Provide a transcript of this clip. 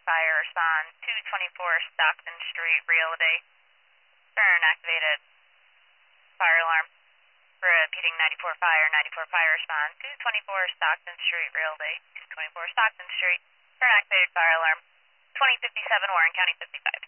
fire, respond 224 Stockton Street, Realty. Turn activated. Fire alarm. Repeating 94 fire, 94 fire, respond 224 Stockton Street, Realty. 224 Stockton Street. Turn activated fire alarm. 2057 Warren County 55.